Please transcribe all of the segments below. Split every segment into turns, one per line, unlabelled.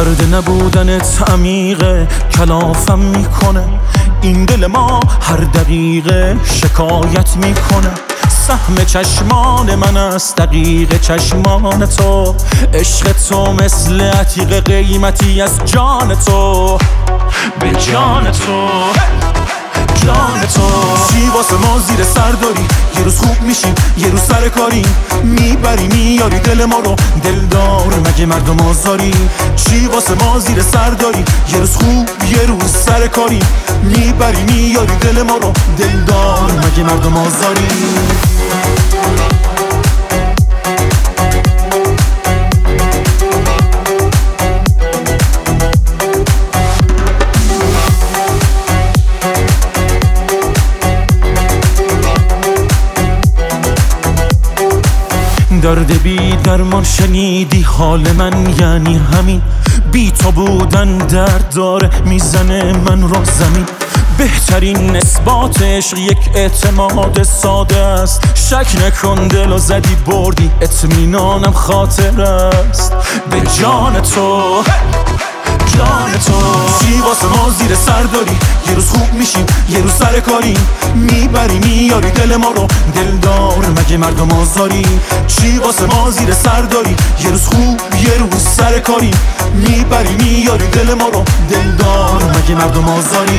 درد نبودنت عمیقه، کلافم میکنه این دل ما هر دقیقه شکایت میکنه. سهم چشمان من است دقیق چشمان تو، عشق تو مثل عتیق قیمتی از جان تو، به جان تو، جان تو. چی واسه ما زیر سر داری؟ یه روز خوب میشیم یه روز سر کاریم، میبری میاری دل ما رو دلدار، مگه مردم آزاری؟ چی واسه ما زیر سر داری؟ یه روز خوب یه روز سر کاریم، میبری میاری دل ما رو دلدار، مگه مردم آزاری؟ درد بی درمان شنیدی حال من، یعنی همین بی تو بودن درد داره میزنه من رو زمین. بهترین اثبات عشق یک اعتماد ساده است، شک نکن دلو زدی بردی اطمینانم خاطر است، به جان تو، جان تو. چی واسه ما زیر سر داری؟ یه روز خوب میشیم یه روز سر کاریم، میبری میاری دل ما رو دلدار، مگه مردم آزاری؟ چی واسه ما زیر سر داری؟ یه روز خوب یه روز سر کاریم، میبری میاری دل ما رو دلدار، مگه مردم آزاری؟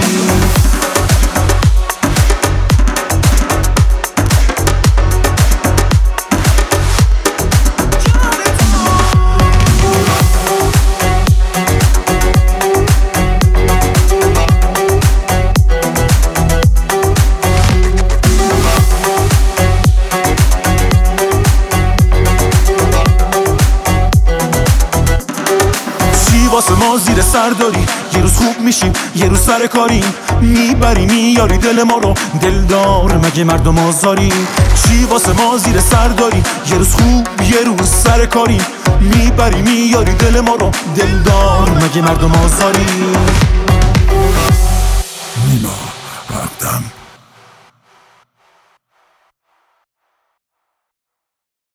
واسه ما زیر سر داری؟ یه روز خوب میشیم یه روز سر کاریم، میبری میاری دل ما رو دلدار، مگه مردم آزاری؟ چی واسه ما زیر سر داری؟ یه روز خوب یه روز سر کاریم، میبری میاری دل ما رو دلدار، مگه مردم آزاری؟